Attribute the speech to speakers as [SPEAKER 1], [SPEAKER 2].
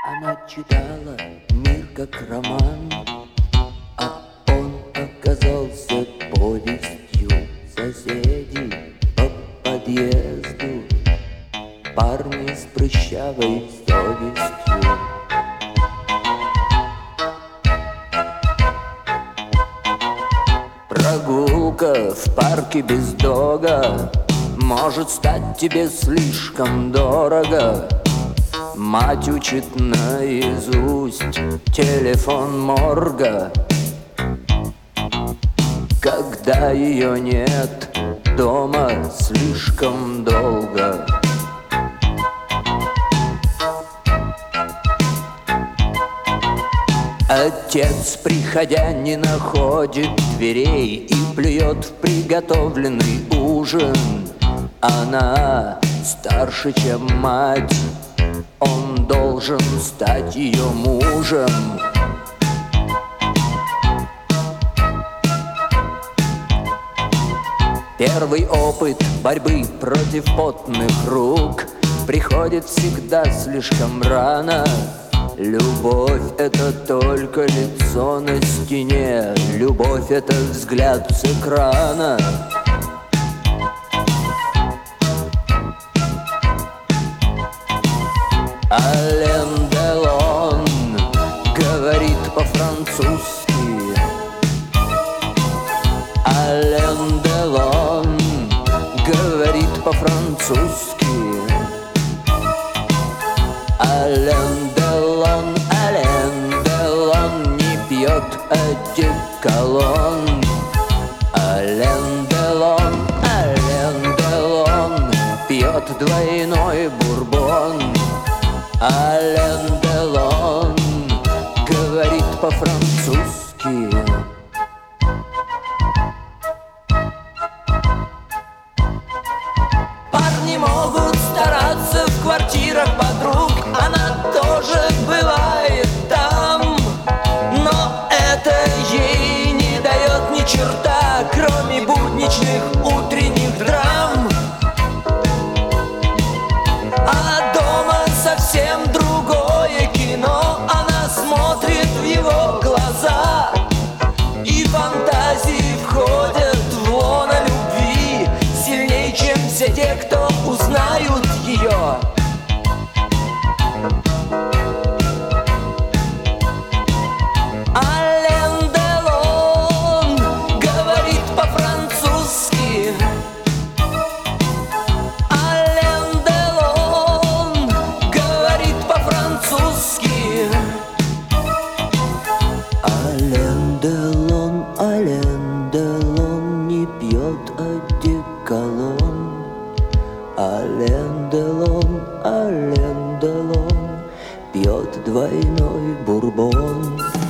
[SPEAKER 1] Она читала мир как роман, а он оказался повестью. Соседи по подъезду, парни с прыщавой совестью. Прогулка в парке без дога может стать тебе слишком дорого. Мать учит наизусть телефон морга. Когда ее нет дома слишком долго. Отец, приходя, не находит дверей и плюет в приготовленный ужин. Она старше, чем мать, он должен стать ее мужем. Первый опыт борьбы против потных рук приходит всегда слишком рано. Любовь — это только лицо на стене, любовь — это взгляд с экрана. Ален Делон говорит по-французски. Ален Делон говорит по-французски. Ален Делон не пьет одеколон. Ален Делон пьет двойной бурбон. Ален Делон говорит по-французски. Парни могут стараться в квартирах подруг, она тоже бывает там, но это ей не дает ни черта, кроме будничных утренних драм. А дома совсем другое кино, она смотрит в его глаза, и фантазии входят в лоно любви сильнее, чем все те, кто узнают ее. Ален Делон говорит по-французски. Ален Делон говорит по-французски. Ален Делон не пьет одеколон. Ален Делон пьет двойной бурбон.